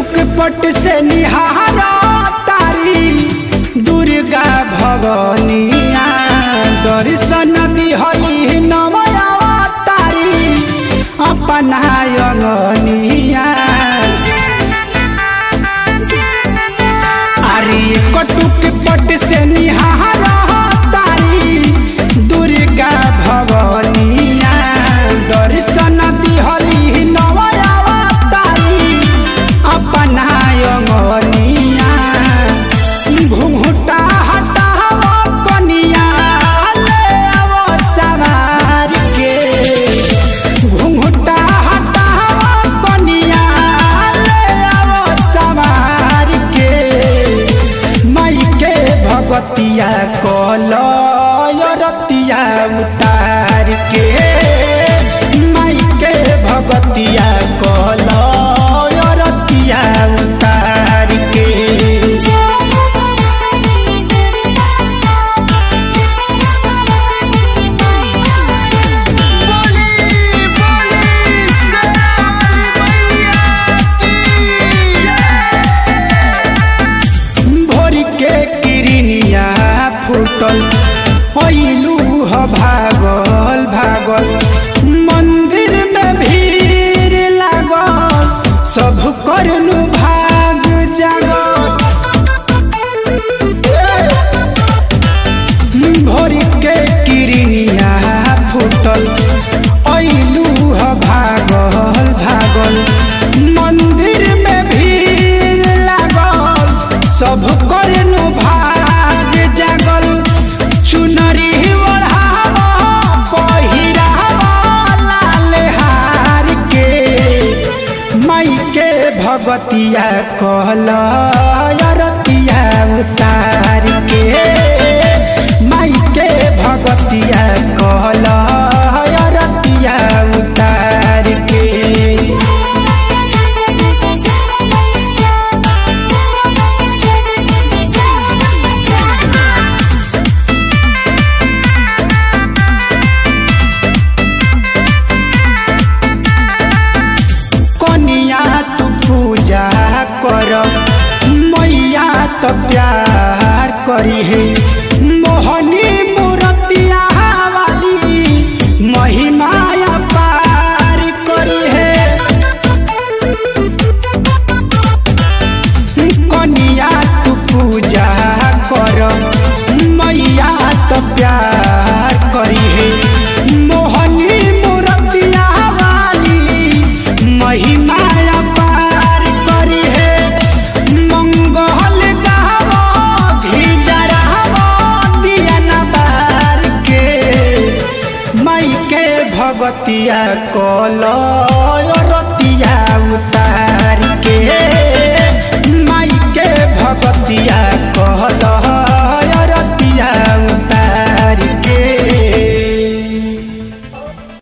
टुक पट से निहारा तारी दुर्गा भवानिया दर्शन दिहली नवया तारी अपना अंगनिया अरे टुक पट से निहारा तारी दुर्गा भवानिया दर्शन दिहली नवया तारी अपना अंगनिया घुंघटा हटाव कनिया ले आवो सवार के घुंघटा हटाव कनिया ले आवो सवार के माई के भगवतिया कलयरतिया उतार के माई के भगवतिया कलयरतिया उतार के फुटल पैलू ह भागल भागल मंदिर में भीड़ लागल सब करनु भाग जागल भोर के किरनिया फुटल पैलू ह भागल भागल मंदिर में भीड़ लागल सब करनु भाग जागल चुनरी ओढ़ावा पहिरावा लाल हार के माई के भगवतिया कहलयरतिया उतार के माई के भगवतिया कहलयरतिया उतार के पूजा कर मैया तो प्यार करी है मोहनी मूर्तिया वाली महिमाया पार करी है कनिया तू पूजा कर मैया तो प्यार करी है मोहनी मूर्तिया वाली महिमाया भगवतिया कलयरतिया